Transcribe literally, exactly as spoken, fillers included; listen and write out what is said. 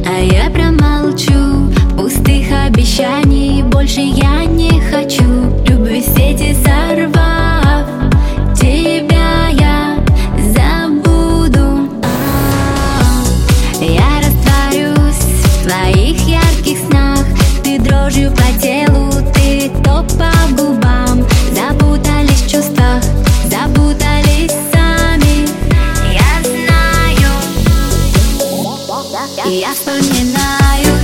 А я промолчу, пустых обещаний больше я не хочу. Любви сети сорвав, тебя я забуду. Я растворюсь в твоих ярких снах. Ты дрожью по телу, ты топ по губам. Запутались в чувствах, запутались сами. Я знаю, я вспоминаю.